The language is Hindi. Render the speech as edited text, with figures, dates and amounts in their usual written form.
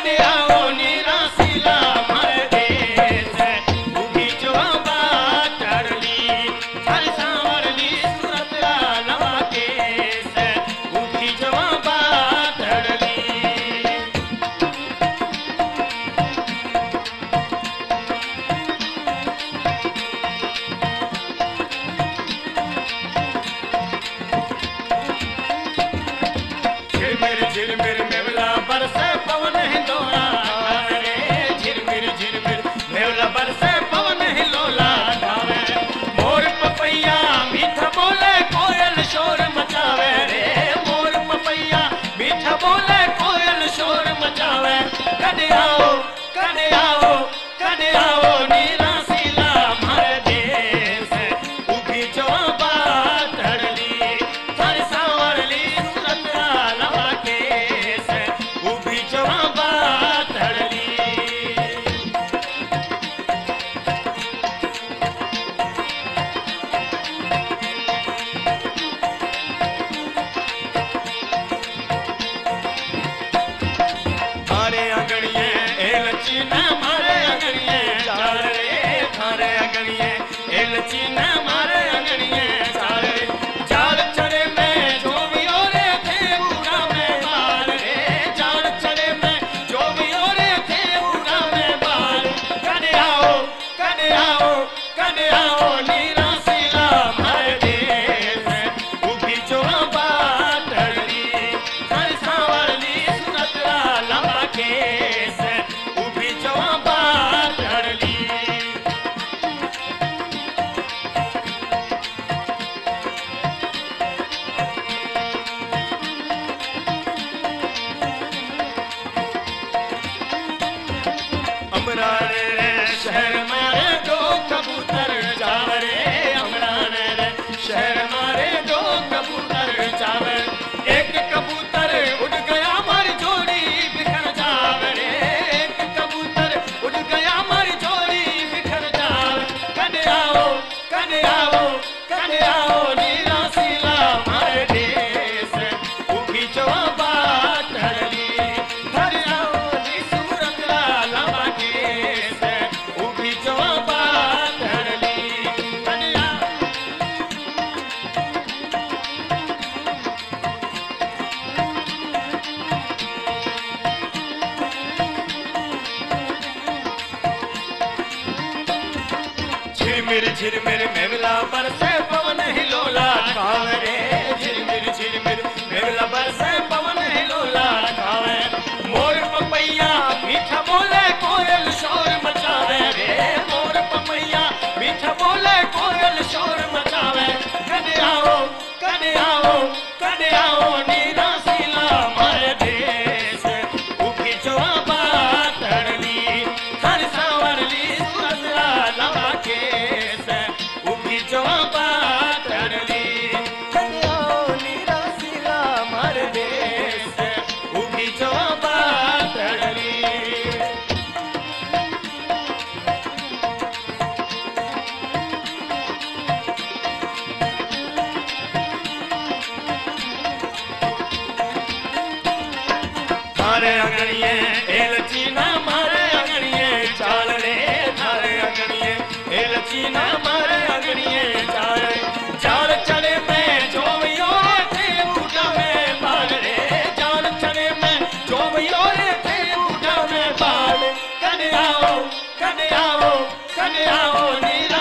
झिरमिर मेवला बरसे पवन हिलोला ढावे झिरमिर झिरमिर मेवला बरसे पवन हिलोला ढावे मोर पपैया मीठा बोले कोयल शोर मचावे रे मोर पपैया मीठा बोले कोयल शोर मचावे कदे आओ कदे आओ कदे आओ नीला सीला मारे देश उगी जो बात हड़ली थारी सांवरली सुरतरा लवा केस उगी जो बात हड़ली मारे अंगड़िए एलची न मारे अंगड़िए चाल रे थारे अंगड़िए एलची न मारे अंगड़िए चाल रे जाल चढ़े में जो भी ओरे थे पूरा में बाल रे जाल चढ़े में जो भी ओरे थे पूरा में बाल कदे आओ कदे आओ कदे आओ नीला सीला मारे देश उगी जो बात हड़ली थारी सांवरली सुरतरा लंबा केस उगी जो बात हड़ली अमराने रे शहर मारे दो कबूतर जावरे अमराने रे शहर मारे दो कबूतर जावे एक कबूतर उड़ गया मारी जोड़ी बिखर जावरे एक कबूतर उड़ गया मारी जोड़ी बिखर जावे कदे आओ कदे आओ कदे आओ नीला सीला मारे देश उगी जो बात हड़ली थारी आओ सूरत लावा केस उगी जो बात हड़ली कदे आओ झिरमिर झिरमिर मेवला बरसे पवन हिलोला ढावे रे झिरमिर झिरमिर मेवला बरसे पवन हिलोला ढावे मोर पपैया मीठा बोले कोयल शोर मचावे रे मोर पपैया मीठा बोले कोयल शोर मचावे कदे आओ कदे आओ कदे आओ नीला सीला मारे देश उगी जो बात हड़ली थारी सांवरली सुरतरा लवा केस उगी जो बात हड़ली कदे आओ नीला सीला मारे देश उगी जो बात हड़ली थारे अंगड़िए एलची न मारे अंगड़िए चाल रे थारे अंगड़िए एलची न मारे अंगड़िए चाल रे चाल चढ़े में जो भी ओरे थे बूढ़ा में बाल रे चाल चढ़े में जो भी ओरे थे बूढ़ा में बाल कदे आओ कदे आओ नीला